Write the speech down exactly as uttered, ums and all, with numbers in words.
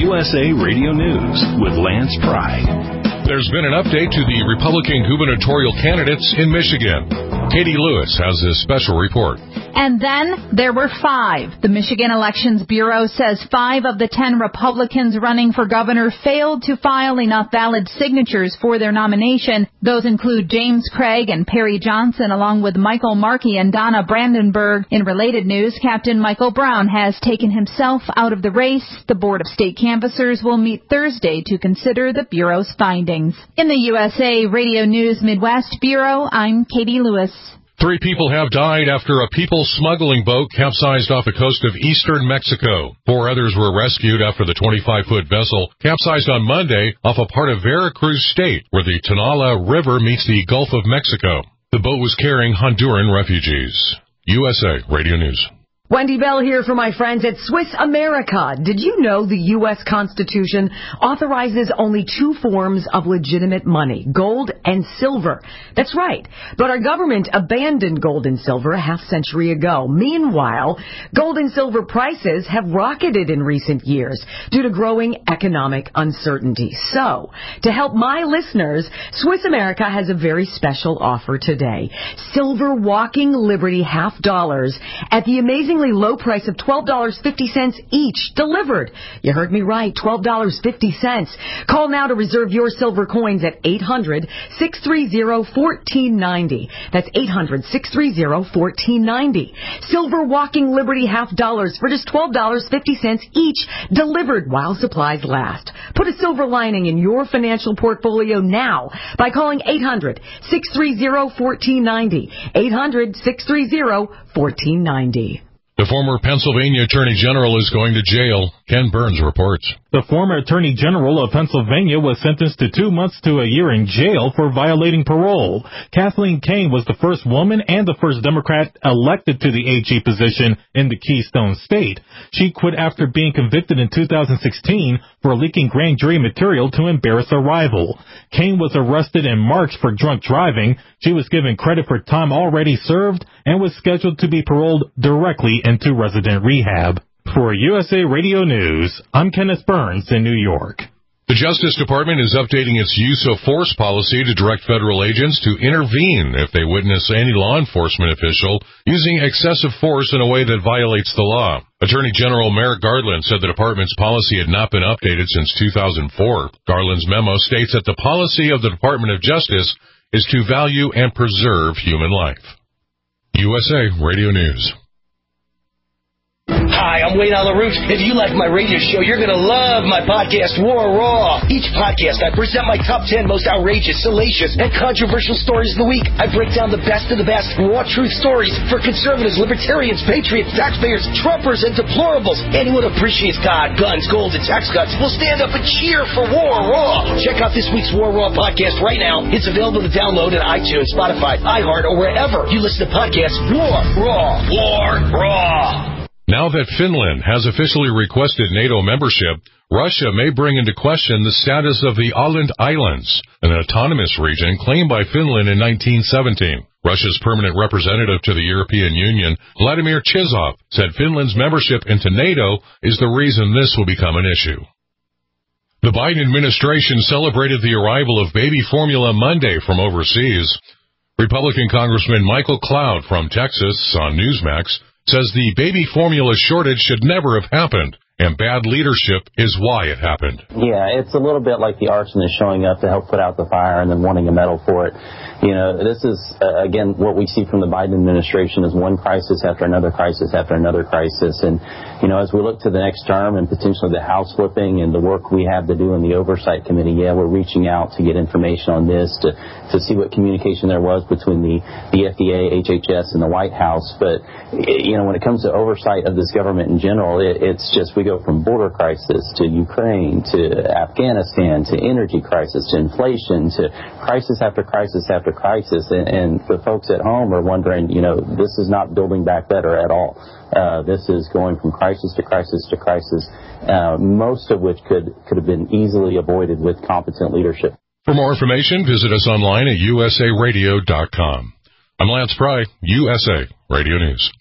U S A Radio News with Lance Pry. There's been an update to the Republican gubernatorial candidates in Michigan. Katie Lewis has this special report. And then there were five. The Michigan Elections Bureau says five of the ten Republicans running for governor failed to file enough valid signatures for their nomination. Those include James Craig and Perry Johnson, along with Michael Markey and Donna Brandenburg. In related news, Captain Michael Brown has taken himself out of the race. The Board of State Canvassers will meet Thursday to consider the Bureau's findings. In the U S A Radio News Midwest Bureau, I'm Katie Lewis. Three people have died after a people smuggling boat capsized off the coast of eastern Mexico. Four others were rescued after the twenty-five foot vessel capsized on Monday off a part of Veracruz State where the Tonala River meets the Gulf of Mexico. The boat was carrying Honduran refugees. U S A Radio News. Wendy Bell here for my friends at Swiss America. Did you know the U S Constitution authorizes only two forms of legitimate money, gold and silver? That's right. But our government abandoned gold and silver a half century ago. Meanwhile, gold and silver prices have rocketed in recent years due to growing economic uncertainty. So, to help my listeners, Swiss America has a very special offer today. Silver Walking Liberty half dollars at the amazing low price of twelve dollars and fifty cents each, delivered. You heard me right, twelve dollars and fifty cents. Call now to reserve your silver coins at eight hundred, six three zero, one four nine zero. That's eight hundred, six three zero, one four nine zero. Silver Walking Liberty half dollars for just twelve dollars and fifty cents each, delivered while supplies last. Put a silver lining in your financial portfolio now by calling eight hundred, six three zero, one four nine zero. eight hundred, six three zero, one four nine zero. The former Pennsylvania Attorney General is going to jail. Ken Burns reports. The former Attorney General of Pennsylvania was sentenced to two months to a year in jail for violating parole. Kathleen Kane was the first woman and the first Democrat elected to the A G position in the Keystone State. She quit after being convicted in two thousand sixteen for leaking grand jury material to embarrass a rival. Kane was arrested in March for drunk driving. She was given credit for time already served and was scheduled to be paroled directly into resident rehab. For U S A Radio News, I'm Kenneth Burns in New York. The Justice Department is updating its use of force policy to direct federal agents to intervene if they witness any law enforcement official using excessive force in a way that violates the law. Attorney General Merrick Garland said the department's policy had not been updated since two thousand four. Garland's memo states that the policy of the Department of Justice is to value and preserve human life. U S A Radio News. Hi, I'm Wayne Allyn Root. If you like my radio show, you're going to love my podcast, War Raw. Each podcast, I present my top ten most outrageous, salacious, and controversial stories of the week. I break down the best of the best raw truth stories for conservatives, libertarians, patriots, taxpayers, Trumpers, and deplorables. Anyone who appreciates God, guns, gold, and tax cuts will stand up and cheer for War Raw. Check out this week's War Raw podcast right now. It's available to download at iTunes, Spotify, iHeart, or wherever you listen to podcasts. War Raw. War Raw. Now that Finland has officially requested NATO membership, Russia may bring into question the status of the Åland Islands, an autonomous region claimed by Finland in nineteen seventeen. Russia's permanent representative to the European Union, Vladimir Chizov, said Finland's membership into NATO is the reason this will become an issue. The Biden administration celebrated the arrival of baby formula Monday from overseas. Republican Congressman Michael Cloud from Texas on Newsmax says the baby formula shortage should never have happened, and bad leadership is why it happened. Yeah, it's a little bit like the arsonist showing up to help put out the fire and then wanting a medal for it. You know, this is, uh, again, what we see from the Biden administration is one crisis after another crisis after another crisis. And, you know, as we look to the next term and potentially the House flipping and the work we have to do in the Oversight Committee, yeah, we're reaching out to get information on this, to, to see what communication there was between the, the F D A, H H S, and the White House. But, you know, when it comes to oversight of this government in general, it, it's just we go from border crisis to Ukraine to Afghanistan to energy crisis to inflation to crisis after crisis after crisis. And, and the folks at home are wondering, you know, this is not building back better at all. Uh, this is going from crisis to crisis to crisis, uh, most of which could, could have been easily avoided with competent leadership. For more information, visit us online at U S A radio dot com. I'm Lance Pry, U S A Radio News.